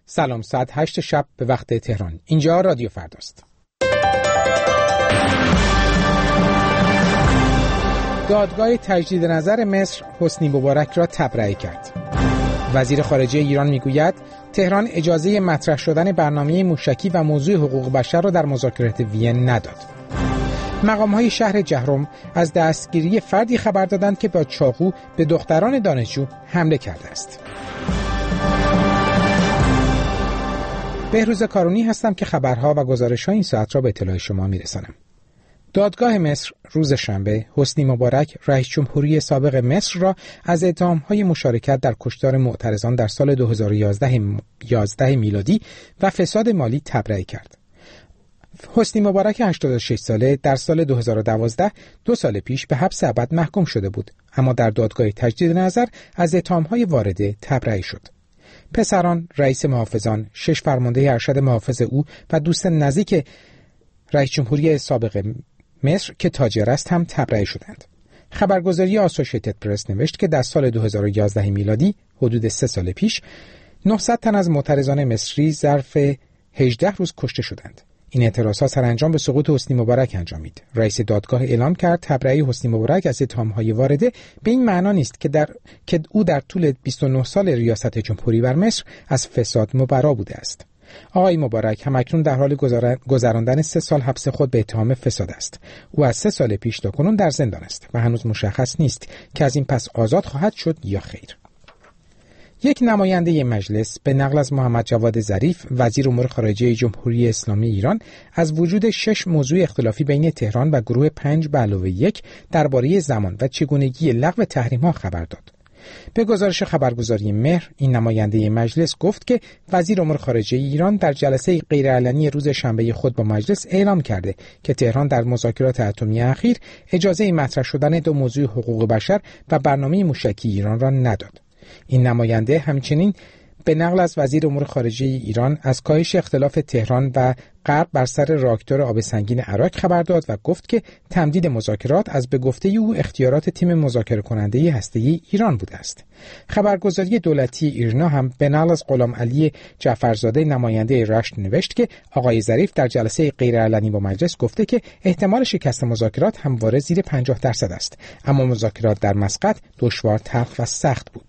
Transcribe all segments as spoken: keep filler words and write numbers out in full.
سلام، ساعت هشت شب به وقت تهران. اینجا رادیو فرداست. دادگاه تجدید نظر مصر حسنی مبارک را تبرئه کرد. وزیر خارجه ایران میگوید تهران اجازه مطرح شدن برنامه موشکی و موضوع حقوق بشر را در مذاکرات وین نداد. مقام‌های شهر جهرم از دستگیری فردی خبر دادند که با چاقو به دختران دانشجو حمله کرده است. بهروز کارونی هستم که خبرها و گزارش‌های این ساعت را به اطلاع شما می‌رسانم. دادگاه مصر روز شنبه حسنی مبارک رئیس جمهوری سابق مصر را از اتهام‌های مشارکت در کشتار معترضان در سال دو هزار و یازده میلادی و فساد مالی تبرئه کرد. حسنی مبارک هشتاد و شش ساله در سال دو هزار و دوازده دو سال پیش به حبس ابد محکوم شده بود، اما در دادگاه تجدید نظر از اتهام‌های وارده تبرئه شد. پسران، رئیس محافظان، شش فرمانده ارشد محافظ او و دوست نزدیک رئیس جمهوری سابق مصر که تاجر است هم تبرئه شدند. خبرگزاری آسوشیتد پرس نوشت که در سال دو هزار و یازده میلادی، حدود سه سال پیش، نهصد تن از معترضان مصری ظرف هجده روز کشته شدند. این اعتراضات سرانجام به سقوط حسنی مبارک انجامید. رئیس دادگاه اعلام کرد تبرئه حسنی مبارک از اتهام‌های وارده به این معنا نیست که در که او در طول بیست و نه سال ریاست جمهوری بر مصر از فساد مبرا بوده است. آقای مبارک همکنون در حال گذراندن سه سال حبس خود به اتهام فساد است. او از سه سال پیش تا کنون در زندان است و هنوز مشخص نیست که از این پس آزاد خواهد شد یا خیر. یک نماینده مجلس به نقل از محمد جواد ظریف وزیر امور خارجه جمهوری اسلامی ایران از وجود شش موضوع اختلافی بین تهران و گروه پنج به علاوه یک درباره زمان و چگونگی لغو تحریم‌ها خبر داد. به گزارش خبرگزاری مهر، این نماینده مجلس گفت که وزیر امور خارجه ایران در جلسه غیرعلنی روز شنبه خود با مجلس اعلام کرده که تهران در مذاکرات اتمی اخیر اجازه مطرح شدن دو موضوع حقوق بشر و برنامه موشکی ایران را نداد. این نماینده همچنین به نقل از وزیر امور خارجه ایران از کاهش اختلاف تهران و غرب بر سر راکتور آب سنگین عراق خبر داد و گفت که تمدید مذاکرات از به گفته او اختیارات تیم مذاکره کننده هسته‌ای ایران بوده است. خبرگزاری دولتی ایرنا هم به نقل از غلام علی جعفرزاده نماینده رشت نوشت که آقای ظریف در جلسه غیرعلنی با مجلس گفته که احتمال شکست مذاکرات همواره زیر پنجاه درصد است، اما مذاکرات در مسقط دشوار، تلخ و سخت بود.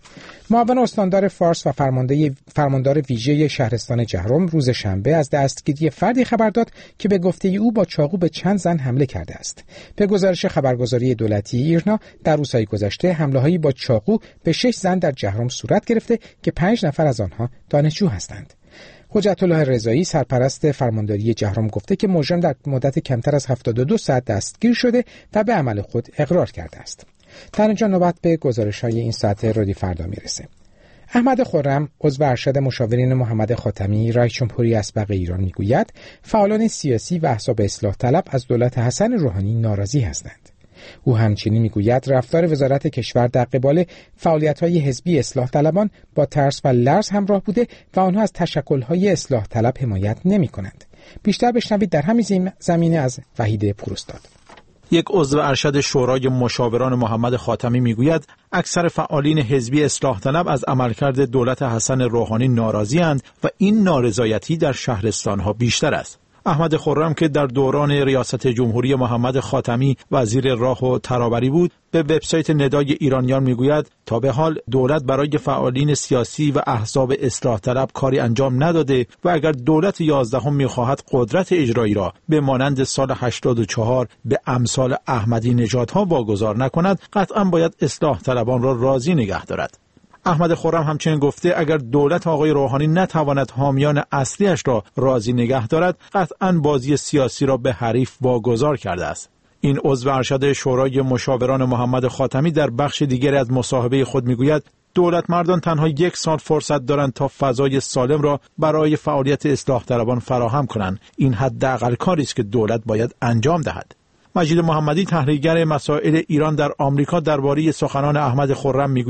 معاون استاندار فارس و فرمانده فرماندار ویژه شهرستان جهرم روز شنبه از دستگیری فردی خبر داد که به گفته او با چاقو به چند زن حمله کرده است. به گزارش خبرگزاری دولتی ایرنا در روزهای گذشته حمله‌هایی با چاقو به شش زن در جهرم صورت گرفته که پنج نفر از آنها دانشجو هستند. حجت الله رضایی سرپرست فرمانداری جهرم گفته که مجرم در مدت کمتر از هفتاد و دو ساعت دستگیر شده و به عمل خود اقرار کرده است. در اینجا نوبت به گزارش‌های این ساعت رادیو فردا میرسه. احمد خرم عضو ارشد مشاورین محمد خاتمی رئیس جمهوری اسبق ایران میگوید فعالان سیاسی و احزاب اصلاح طلب از دولت حسن روحانی ناراضی هستند. او همچنین میگوید رفتار وزارت کشور در قبال فعالیت‌های حزبی اصلاح طلبان با ترس و لرز همراه بوده و آنها از تشکل‌های اصلاح طلب حمایت نمی‌کنند. بیشتر بشنوید در همین زمینه از وحید پوراستاد. یک عضو ارشد شورای مشاوران محمد خاتمی میگوید اکثر فعالین حزبی اصلاح طلب از عملکرد دولت حسن روحانی ناراضی‌اند و این نارضایتی در شهرستان‌ها بیشتر است. احمد خرم که در دوران ریاست جمهوری محمد خاتمی وزیر راه و ترابری بود، به وبسایت ندای ایرانیان میگوید تا به حال دولت برای فعالین سیاسی و احزاب اصلاح طلب کاری انجام نداده و اگر دولت یازدهم میخواهد قدرت اجرایی را به مانند سال هشتاد و چهار به امثال احمدی نژادها واگذار نکند، قطعا باید اصلاح طلبان را راضی نگه دارد. احمد خرم همچنین گفته اگر دولت آقای روحانی نتواند حامیان اصلیش را راضی نگه دارد، قطعا بازی سیاسی را به حریف واگذار کرده است. این عضو ارشد شورای مشاوران محمد خاتمی در بخش دیگری از مصاحبه خود میگوید دولت مردان تنها یک سال فرصت دارند تا فضای سالم را برای فعالیت اصلاح طلبان فراهم کنند. این حداقل کاری است که دولت باید انجام دهد. مجید محمدی تحلیلگر مسائل ایران در آمریکا درباره سخنان احمد خرم میگوید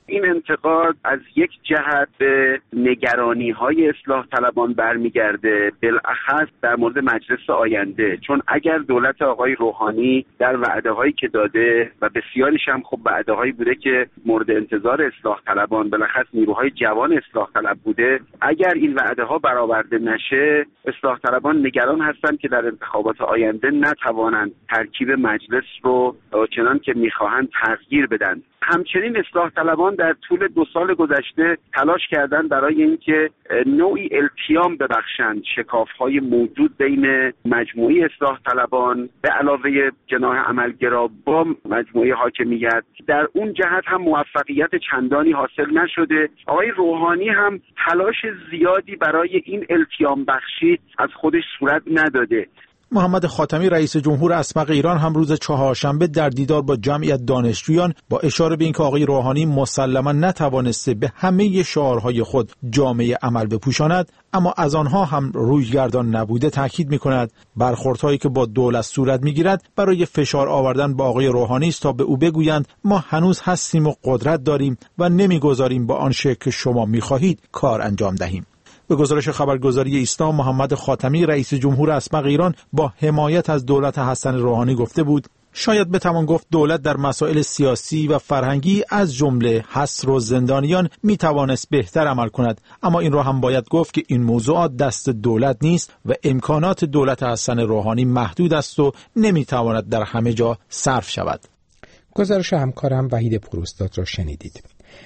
این انتقاد از یک جهت به نگرانی‌های اصلاح طلبان برمیگرده، بالاخص در مورد مجلس آینده، چون اگر دولت آقای روحانی در وعده‌هایی که داده و بسیاریش هم خب وعده‌هایی بوده که مورد انتظار اصلاح طلبان بالاخص نیروهای جوان اصلاح طلب بوده، اگر این وعده‌ها برآورده نشه، اصلاح طلبان نگران هستند که در انتخابات آینده نتوانند ترکیب مجلس رو چنان که می‌خواهند تغییر بدن. همچنین اصلاح طلبان در طول دو سال گذشته تلاش کردند برای اینکه نوعی التیام ببخشند شکاف‌های موجود بین مجموعه اصلاح طلبان به علاوه جناح عملگرا با مجموعه حاکمیت. در اون جهت هم موفقیت چندانی حاصل نشده. آقای روحانی هم تلاش زیادی برای این التیام بخشی از خودش صورت نداده. محمد خاتمی رئیس جمهور اسمق ایران هم روز چهارشنبه در دیدار با جمعیت دانشجویان با اشاره به اینکه آقای روحانی مسلما نتوانسته به همه شعارهای خود جامعه عمل بپوشاند، اما از آنها هم رویگردان نبوده تاکید می‌کند برخوردهایی که با دولت صورت می‌گیرد برای فشار آوردن با آقای روحانی است تا به او بگویند ما هنوز هستیم و قدرت داریم و نمی‌گذاریم با آن شکل که شما می‌خواهید کار انجام دهیم. به گزارش خبرگزاری ایسنا، محمد خاتمی رئیس جمهور اسمق ایران با حمایت از دولت حسن روحانی گفته بود شاید بتوان گفت دولت در مسائل سیاسی و فرهنگی از جمله حصر و زندانیان می توانست بهتر عمل کند، اما این را هم باید گفت که این موضوعات دست دولت نیست و امکانات دولت حسن روحانی محدود است و نمی تواند در همه جا صرف شود. گزارش همکارم وحید پروستاد را شنیدید.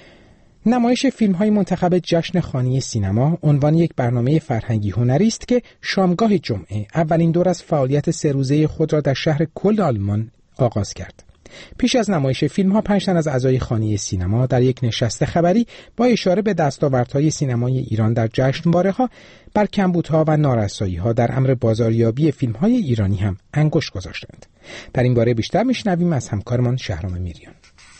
نمایش فیلم‌های منتخب جشن خانی سینما عنوان یک برنامه فرهنگی هنری است که شامگاه جمعه اولین دور از فعالیت سه روزه خود را در شهر کل آلمان آغاز کرد. پیش از نمایش فیلم‌ها پنج تن از اعضای خانی سینما در یک نشست خبری با اشاره به دستاوردهای سینمای ایران در جشنواره‌ها بر کمبودها و نارسایی‌ها در امر بازاریابی فیلم‌های ایرانی هم انگشت گذاشتند. در این باره بیشتر می‌شنویم از همکارمان شهرام میریان.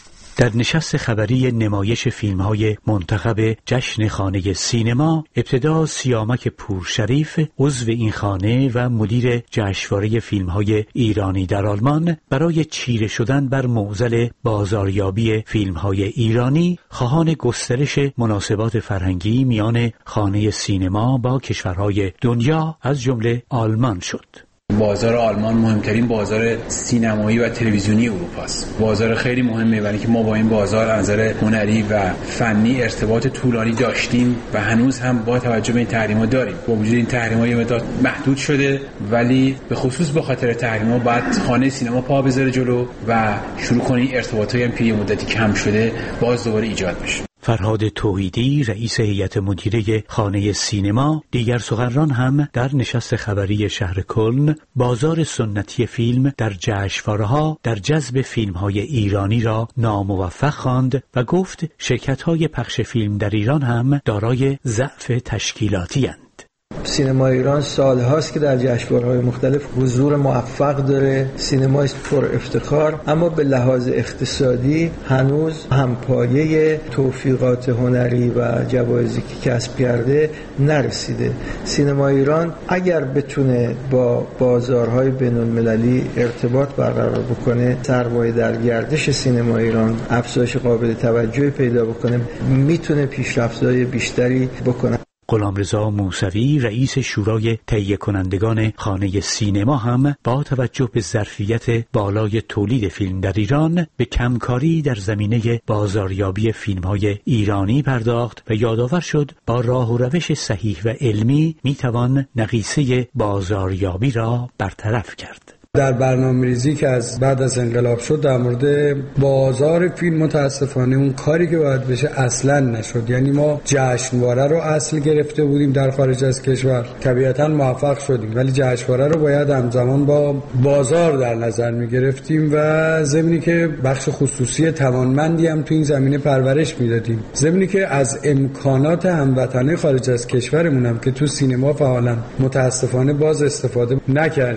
در نشست خبری نمایش فیلم‌های منتخب جشن خانه سینما، ابتدا سیامک پورشریف عضو این خانه و مدیر جشنواره فیلم‌های ایرانی در آلمان برای چیره شدن بر معضل بازاریابی فیلم‌های ایرانی خواهان گسترش مناسبات فرهنگی میان خانه سینما با کشورهای دنیا از جمله آلمان شد. بازار آلمان مهمترین بازار سینمایی و تلویزیونی اروپا است. بازار خیلی مهمه، برای اینکه ما با این بازار از نظر هنری و فنی ارتباط طولانی داشتیم و هنوز هم با توجه به این تحریم‌ها داریم. با وجود این تحریم‌ها یه مقدار محدود شده، ولی به خصوص به خاطر تحریم‌ها باید خانه سینما پا بذاره جلو و شروع کنه ارتباطایی هم که یه مدتی کم شده باز دوباره ایجاد بشه. فرهاد توحیدی رئیس هیئت مدیره خانه سینما دیگر سخنران هم در نشست خبری شهر کلن بازار سنتی فیلم در جشنواره‌ها در جذب فیلم‌های ایرانی را ناموفق خواند و گفت شرکت‌های پخش فیلم در ایران هم دارای ضعف تشکیلاتی اند. سینما ایران سالهاست که در جشنواره‌های مختلف حضور موفق داره، سینمای پر افتخار، اما به لحاظ اقتصادی هنوز همپایه توفیقات هنری و جوایزی که کسب کرده نرسیده. سینما ایران اگر بتونه با بازارهای بین‌المللی ارتباط برقرار بکنه، سرمایه در گردش سینما ایران افزایش قابل توجهی پیدا بکنه، میتونه پیشرفت‌های بیشتری بکنه. غلامرضا موسوی رئیس شورای تهیه کنندگان خانه سینما هم با توجه به ظرفیت بالای تولید فیلم در ایران به کمکاری در زمینه بازاریابی فیلم‌های ایرانی پرداخت و یادآور شد با راه و روش صحیح و علمی میتوان نقیصه بازاریابی را برطرف کرد. در برنامه‌ریزی که از بعد از انقلاب شد در مورد بازار فیلم متاسفانه اون کاری که باید بشه اصلاً نشد. یعنی ما جشنواره رو اصل گرفته بودیم در خارج از کشور، طبیعتاً موفق شدیم، ولی جشنواره رو باید همزمان با بازار در نظر می‌گرفتیم و ضمنی که بخش خصوصی توانمندی هم تو این زمینه پرورش میدادیم، ضمنی که از امکانات هموطنان خارج از کشورمون هم که تو سینما فعالن متاسفانه باز استفاده نکردیم.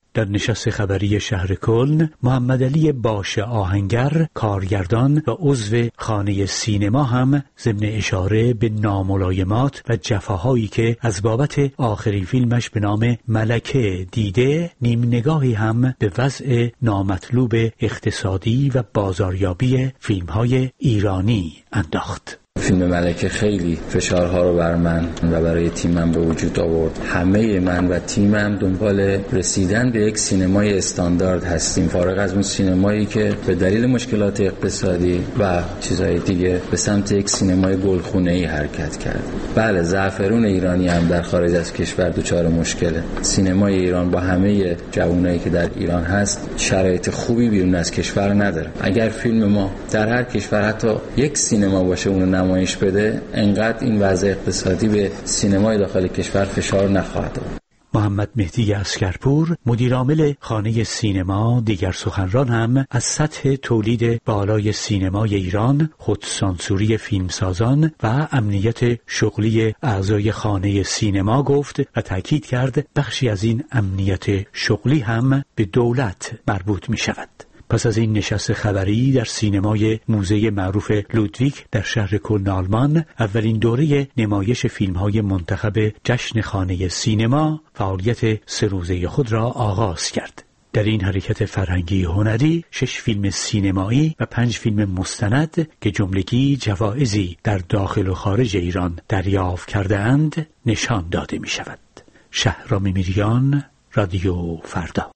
در نشست خبری شهر کلن، محمد علی باش آهنگر، کارگردان و عضو خانه سینما هم ضمن اشاره به ناملایمات و جفاهایی که از بابت آخرین فیلمش به نام ملکه دیده، نیم نگاهی هم به وضع نامطلوب اقتصادی و بازاریابی فیلم‌های ایرانی انداخت. فیلم ملکه خیلی فشارها رو بر من و برای تیمم به وجود آورد. همه من و تیمم دنبال رسیدن به یک سینمای استاندارد هستیم، فارغ از اون سینمایی که به دلیل مشکلات اقتصادی و چیزهای دیگه به سمت یک سینمای گلخونه‌ای حرکت کرد. بله، زعفرون ایرانی هم در خارج از کشور دچار مشکله. سینمای ایران با همه جوانایی که در ایران هست شرایط خوبی بیرون از کشور نداره. اگر فیلم ما در هر کشور حتی یک سینما باشه اون نمایش بده، انقدر این وضع اقتصادی به سینمای داخل کشور فشار نخواهد آورد. محمد مهدی اسکرپور، مدیر عامل خانه سینما، دیگر سخنران هم از سطح تولید بالای سینمای ایران، خودسانسوری فیلمسازان و امنیت شغلی اعضای خانه سینما گفت و تاکید کرد بخشی از این امنیت شغلی هم به دولت مربوط می شود. پس از این نشست خبری در سینمای موزه معروف لودویگ در شهر کلن آلمان، اولین دوره نمایش فیلم‌های منتخب جشن خانه سینما فعالیت سه روزه خود را آغاز کرد. در این حرکت فرهنگی هنری، شش فیلم سینمایی و پنج فیلم مستند که جملگی جوایزی در داخل و خارج ایران دریافت کرده‌اند نشان داده می شود. شهرام میریان، رادیو فردا.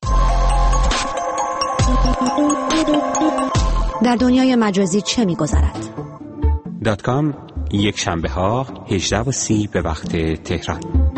در دنیای مجازی چه می‌گذرد؟ دات کام یک شنبه ها هجده و سی به وقت تهران.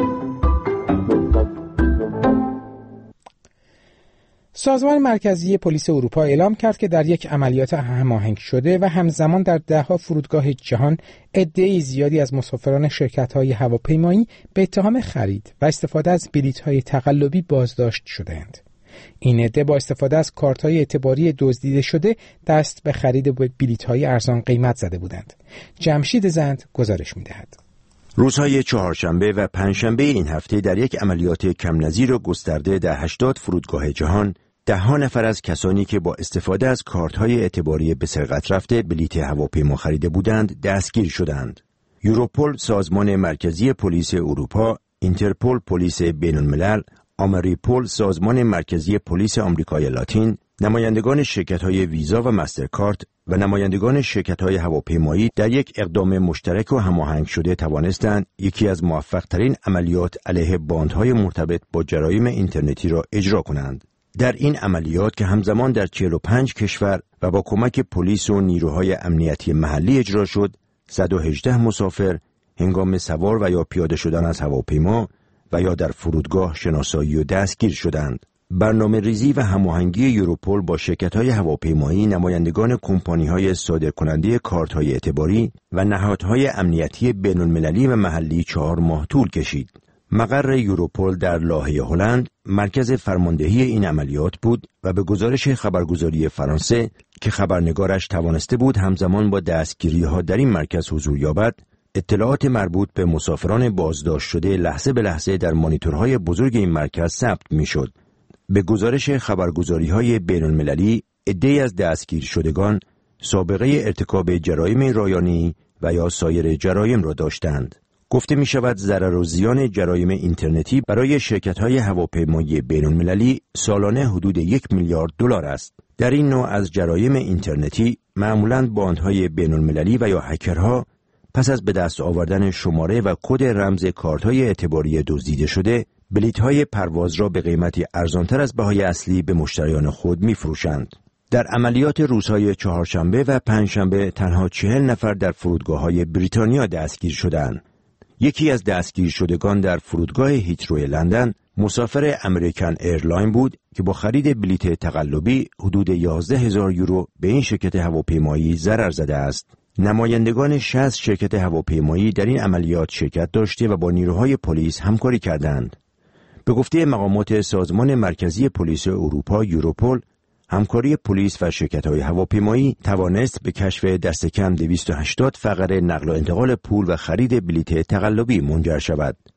سازمان مرکزی پلیس اروپا اعلام کرد که در یک عملیات هماهنگ شده و همزمان در ده‌ها فرودگاه جهان عده‌ای زیادی از مسافران شرکت‌های هواپیمایی به اتهام خرید و استفاده از بلیط‌های تقلبی بازداشت شده‌اند. این عده با استفاده از کارت‌های اعتباری دزدیده شده دست به خرید بلیط‌های ارزان قیمت زده بودند. جمشید زند گزارش می‌دهد. روزهای چهارشنبه و پنجشنبه این هفته در یک عملیات کم نظیر و گسترده در هشتاد فرودگاه جهان، ده ها نفر از کسانی که با استفاده از کارت‌های اعتباری به سرقت رفته بلیط هواپیما خریده بودند دستگیر شدند. یوروپول، سازمان مرکزی پلیس اروپا، اینترپول پلیس بین‌الملل، آمریپول، سازمان مرکزی پلیس آمریکای لاتین، نمایندگان شرکت‌های ویزا و مسترکارت و نمایندگان شرکت‌های هواپیمایی در یک اقدام مشترک و هماهنگ شده توانستند یکی از موفق‌ترین عملیات علیه باندهای مرتبط با جرایم اینترنتی را اجرا کنند. در این عملیات که همزمان در چهل و پنج کشور و با کمک پلیس و نیروهای امنیتی محلی اجرا شد، صد و هجده مسافر هنگام سوار و یا پیاده شدن از هواپیما و یا در فرودگاه شناسایی و دستگیر شدند. برنامه ریزی و هماهنگی یوروپول با شرکت‌های هواپیمایی، نمایندگان کمپانی‌های صادرکننده کارت‌های اعتباری و نهادهای امنیتی بین‌المللی و محلی چهار ماه طول کشید. مقر یوروپول در لاهه هلند مرکز فرماندهی این عملیات بود و به گزارش خبرگزاری فرانسه که خبرنگارش توانسته بود همزمان با دستگیری‌ها در این مرکز حضور یابد، اطلاعات مربوط به مسافران بازداشت شده لحظه به لحظه در مانیتورهای بزرگ این مرکز ثبت می‌شد. به گزارش خبرگزاری‌های بین‌المللی، عده‌ای از دستگیر شدگان سابقه ارتکاب جرایم رایانه‌ای و یا سایر جرایم را داشتند. گفته می شود ضرر و زیان جرایم اینترنتی برای شرکت‌های هواپیمایی بین‌المللی سالانه حدود یک میلیارد دلار است. در این نوع از جرایم اینترنتی معمولاً باندهای بین‌المللی و یا هکرها پس از به دست آوردن شماره و کد رمز کارت‌های اعتباری دزدیده شده، بلیط‌های پرواز را به قیمتی ارزانتر از بهای اصلی به مشتریان خود می‌فروشند. در عملیات روزهای چهارشنبه و پنجشنبه تنها چهل نفر در فرودگاه‌های بریتانیا دستگیر شدند. یکی از دستگیر شدگان در فرودگاه هیترو لندن مسافر امریکن ایرلاین بود که با خرید بلیط تقلبی حدود یازده هزار یورو به این شرکت هواپیمایی ضرر زده است. نمایندگان شصت شرکت هواپیمایی در این عملیات شرکت داشته و با نیروهای پلیس همکاری کردند. به گفته مقامات سازمان مرکزی پلیس اروپا یوروپول، همکاری پلیس و شرکت‌های هواپیمایی توانست به کشف دست کم دویست و هشتاد فقره نقل و انتقال پول و خرید بلیط تقلبی منجر شود.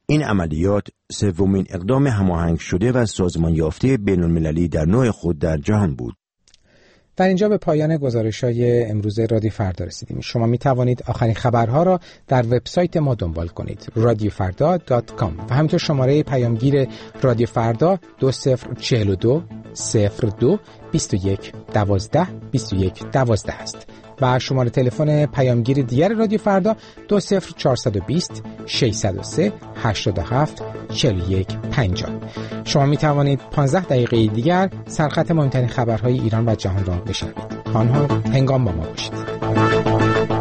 این عملیات سومین اقدام هماهنگ شده و سازمان یافته بین‌المللی در نوع خود در جهان بود. در اینجا به پایان گزارش‌های امروز رادیو فردا رسیدیم. شما می توانید آخرین خبرها را در وبسایت ما دنبال کنید رادیو فردا دات کام و همینطور شماره پیامگیر رادیو فردا دو صفر چهل و دو صفر دو بیست و یک دوازده بیست و یک دوازده است و شماره تلفن پیامگیر دیگر رادیو فردا دو صفر چهارصد و بیست ششصد و سه هشتاد و هفت چهل و یک پنجاه. شما می توانید پانزده دقیقه دیگر سرخط مهمترین خبرهای ایران و جهان را بشنوید. آنها هنگام با ما باشید.